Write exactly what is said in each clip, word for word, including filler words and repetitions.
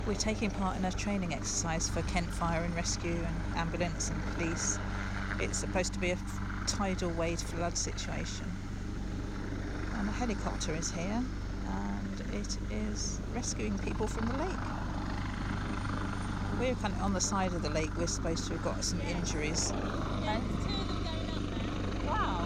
We're taking part in a training exercise for Kent Fire and Rescue and ambulance and police. It's supposed to be a tidal wave flood situation. And a helicopter is here and it is rescuing people from the lake. We're kind of on the side of the lake. We're supposed to have got some injuries. Yeah, there's two of them going up now. Wow.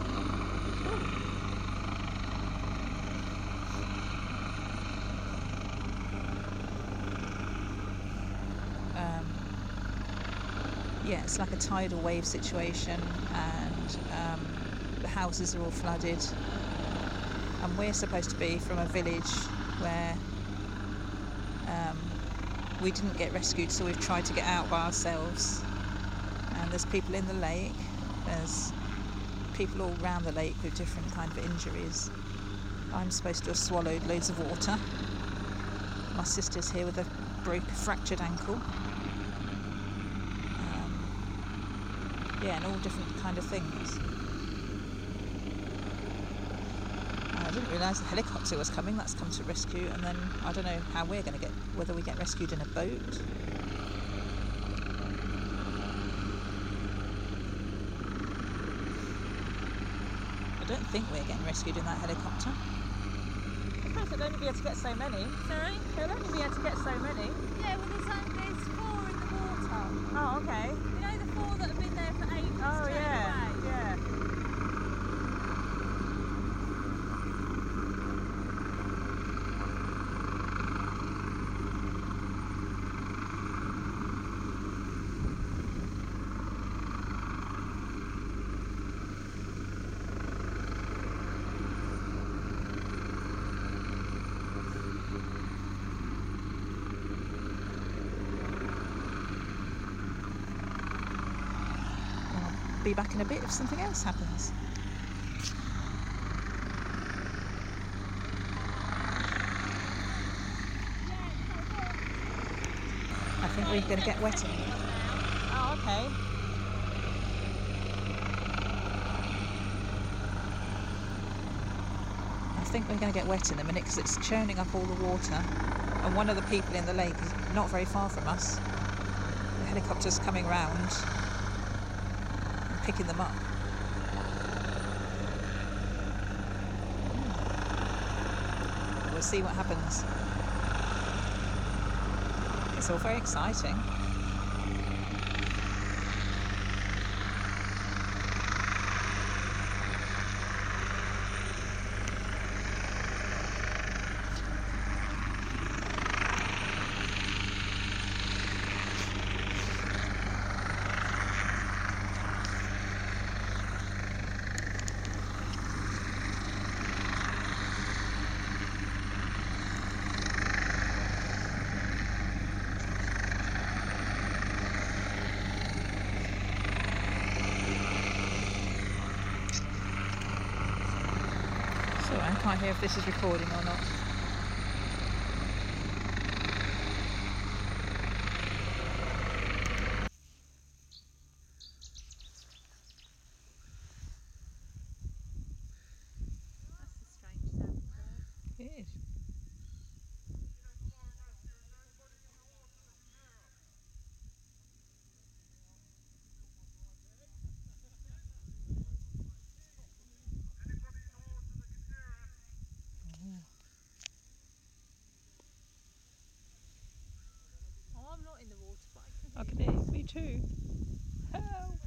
Um, yeah, it's like a tidal wave situation, and um, the houses are all flooded. And we're supposed to be from a village where um, we didn't get rescued, so we've tried to get out by ourselves. And there's people in the lake. There's people all around the lake with different kind of injuries. I'm supposed to have swallowed loads of water. My sister's here with a broke, fractured ankle. Um, yeah, and all different kind of things. I didn't realise the helicopter was coming. That's come to rescue, and then I don't know how we're going to get, whether we get rescued in a boat. I don't think we're getting rescued in that helicopter. I suppose they'll only be able to get so many. Sorry? They'll only be able to get so many. Yeah, well there's, um, there's four in the water. Oh, okay. You know the four that have been there for ages? Oh, straight yeah, away? yeah. Be back in a bit if something else happens. I think we're going to get wet in it. Oh, okay. I think we're going to get wet in a minute because it's churning up all the water. And one of the people in the lake is not very far from us. The helicopter's coming round. Picking them up. We'll see what happens. It's all very exciting. I can't hear if this is recording or not. That's a strange sound. It is. Oh, I'm not in the water, but I I can can hear you. Me too. Help!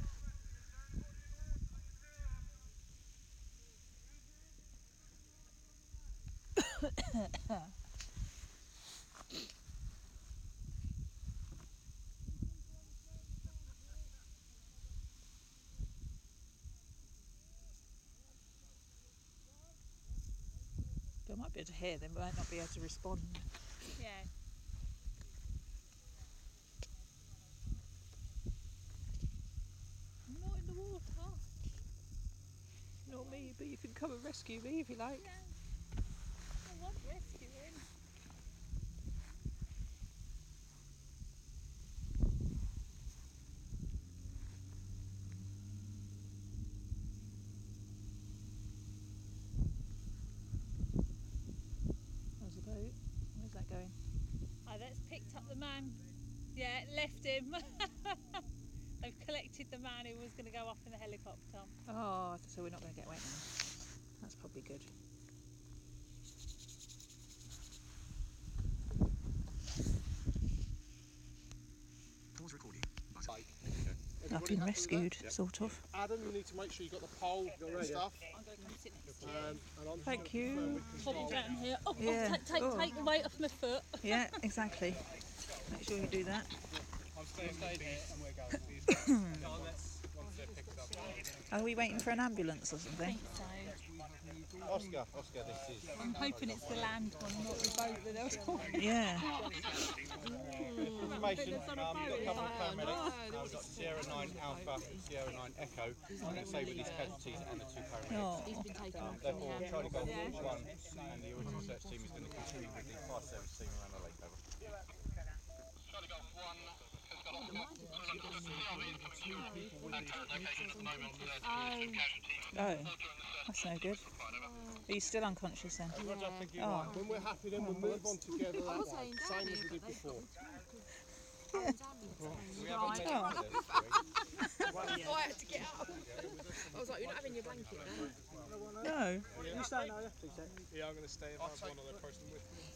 I might be able to hear them, but I might not be able to respond. Yeah. I'm not in the water. Not me, but you can come and rescue me if you like. Yeah. I want rescuing. There's a boat. Where's that going? Hi there. That's picked up the man. Yeah, left him. They've collected the man who was going to go off in the helicopter. Oh, so we're not going to get wet now. That's probably good. Pause recording. Bike. I've been rescued, sort of. Adam, you need to make sure you've got the pole and stuff. I'm going to come sit next to you. Um, and I'm Thank you. Pop down here. Oh, Yeah. oh, take, take, Oh. take the weight off my foot. Yeah, exactly. Make sure you do that. I'm staying here and we're going. Once they're picked up. Are we waiting for an ambulance or something? I think so. Oscar, Oscar, this is. I'm hoping it's the land one, not the boat that they're talking. Yeah. Information, um, we've got a couple of paramedics. Uh, we've got Sierra nine Alpha, Sierra nine Echo. I'm going to say with these casualties and the two paramedics. Oh, Um, therefore, Charlie Golf one and the original search team is going to continue with the fire service team around the lake. Over. Charlie Golf one has got a C R V coming through at current locations at the moment. oh, that's no good. Are you still unconscious then? Roger, thank you. Oh. When we're happy, then we'll move on together. That way, same as we did before. We haven't taken Oh. it this week. Oh, I had to get up. I was like, you're not having your blanket there. No. You stay now, yeah? Two seconds. Yeah, I'm going to stay if I have one other person with me.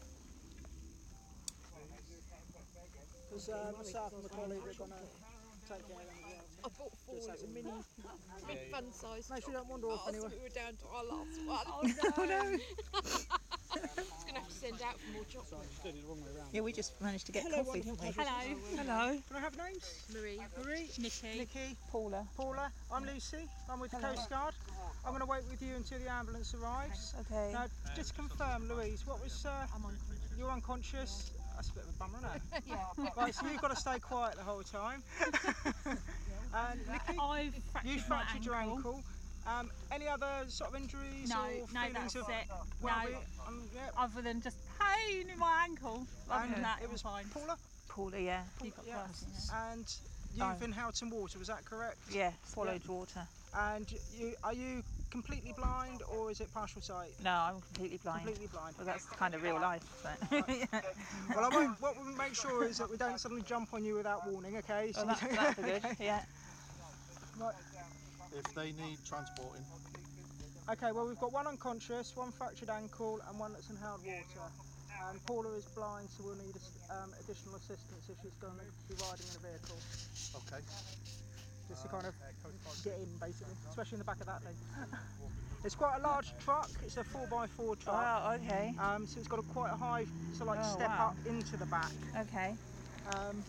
Because uh, myself and my colleague are going to take care of them as well. I bought four Just like little a mini. big fun size. Make sure you don't wander off Oh, so anyway. we were down to our last one. Oh no. I was going to have to send out for more chocolate. Did it the wrong way around. Yeah, we just managed to get Hello, coffee, didn't we? Hello. Hello. Can I have names? Marie. Marie, Nikki. Nikki, Paula. Paula. I'm Lucy. I'm with the Coast Guard. I'm going to wait with you until the ambulance arrives. Okay. Now, just confirm, Louise, what was... Uh, I'm unconscious. You're unconscious? That's a bit of a bummer, isn't it? Yeah. Right, so you've got to stay quiet the whole time. And Nikki, I've fractured, you fractured my your ankle. ankle. Um, any other sort of injuries No, or no, feelings that's of it. well, No. um, yeah. Other than just pain in my ankle. Other And than that, it was fine. Paula. Paula, yeah. You got Yeah. glasses, yeah. And you've Oh. been Houghton Water, was that correct? Yeah, swallowed water. And you are you completely blind or is it partial sight? No, I'm completely blind. Completely blind. Well, that's kind of real life, but yeah. Well, I won't, what we'll make sure is that we don't suddenly jump on you without warning, okay? Well, that, that'd be good. Yeah. Right. If they need transporting. Okay, well, we've got one unconscious, one fractured ankle, and one that's in hard water. And Paula is blind, so we'll need um, additional assistance if she's going to be riding in a vehicle. Okay. Just to kind of get in, basically, especially in the back of that thing. It's quite a large truck. It's a four by four truck. Oh, okay. Um, so it's got a quite a high, so like Oh, step wow. up into the back. Okay. Um,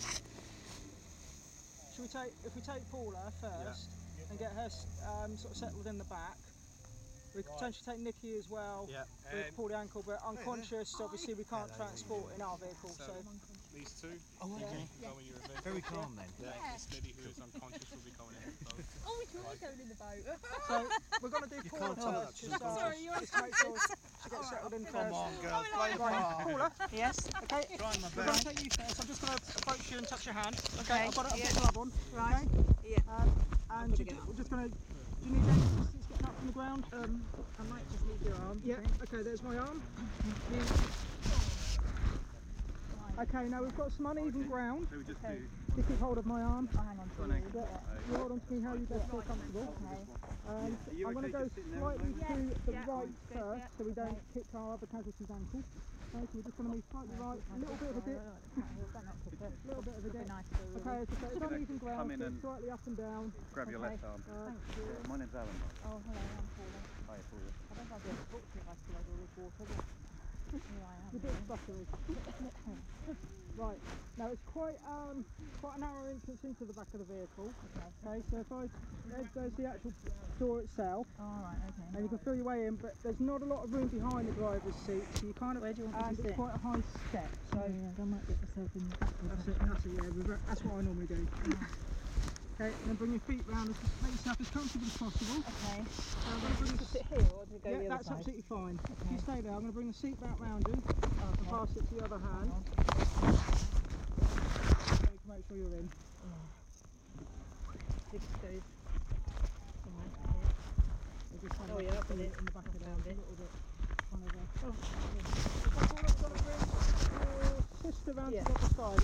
should we take, if we take Paula first and get her um, sort of settled in the back, we could potentially take Nikki as well Yeah. with Paul the ankle, but unconscious, obviously we can't transport in our vehicle. So, These two. Oh, okay. Go in your vehicle. Very calm then. Yeah. This lady who is unconscious will be going in. So. Oh, we can all go in the boat. so we're going to do Paula can't tell her first, that just, uh, Sorry, you're just to make sure she gets settled in first. Come on, girl, play a Right, part. Paula, Yes. okay, Trying my we're going to best. take you first. I'm just going to approach you and touch your hand. Okay, Okay, I've got, I've yeah. got a glove on. Right. Okay? Yeah. Um, and put you it do, out. we're just going to, do you need any assistance getting up from the ground? Um, I might just leave your arm. Yeah, okay, there's my arm. Okay, now we've got some uneven ground. So we just Okay. do. You keep hold of my arm. I'll hang on to you. Yeah, you hold on to me how you best feel comfortable. Okay. Um, you I'm going to okay go just sitting there slightly with to the Yeah, right good, first yeah. so we don't Okay. kick our other casualty's ankle. Okay, so we're just going to move slightly right, a little bit of a dip, a little bit of a dip. Nice. Okay, as I say, it's uneven come ground, in so and- slightly up and down. Grab your Okay. left arm. Uh, Thank you. My name's Alan. Oh, hello, I'm Paula. Hi, Paula. I don't know if I'll be able to talk to you if I still over with water, but here I am. It's a bit fluttery. Right, now it's quite um quite a narrow entrance into the back of the vehicle. Okay, so if I there's, there's the actual door itself, All right, okay. and you can feel your way in, but there's not a lot of room behind the driver's seat, so you kind of Where do you want me to and sit? it's quite a high step. So I might get myself in the back. that's it, that's it, yeah, rever- that's what I normally do. Okay, and then bring your feet round and just make yourself as comfortable as possible. Okay. And I'm going to bring the Sit here or to go yeah, the other that's side? absolutely fine. If Okay. you stay there, I'm going to bring the seat back round you and Okay. pass it to the other hand. So you can make sure you're in. This goes. We're just kind Oh, of yeah, up in in, it. in the back of the Found a it. little bit. Kind of, uh, oh. Okay, so I'm going to bring your twist around Yeah. to the other side.